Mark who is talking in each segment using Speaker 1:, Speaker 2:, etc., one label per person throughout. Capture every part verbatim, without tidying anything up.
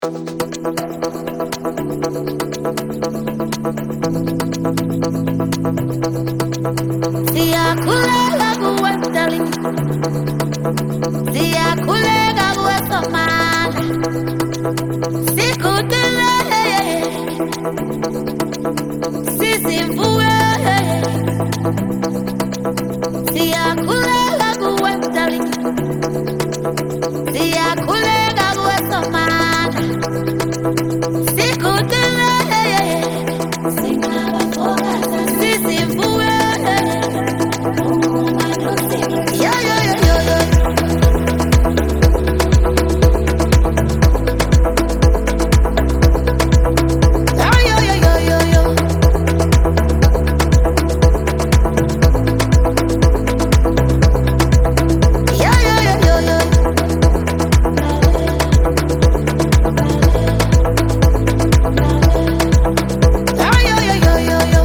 Speaker 1: Siyakhuleka kuwe darling, siyakhuleka kuwe somandla, sikudile sisimvuwe. Siyakhuleka kuwe darling, siyakhuleka kuwe somandla, sikudile sisimvuwe. Yo, yo, yo, yo, yo. Oh, yo, yo, yo, yo, yo. Yo, yo, yo, yo, yo. Oh, yo, yo, yo, yo, yo.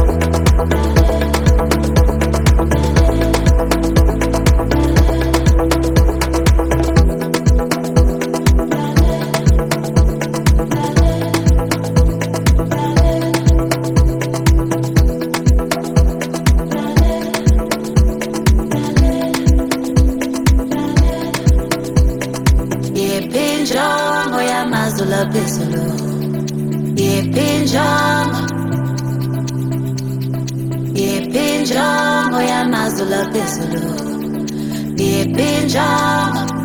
Speaker 1: Yepinjongo yamazulu aphezulu, yepinjongo, yepinjongo yamazulu aphezulu, yepinjongo.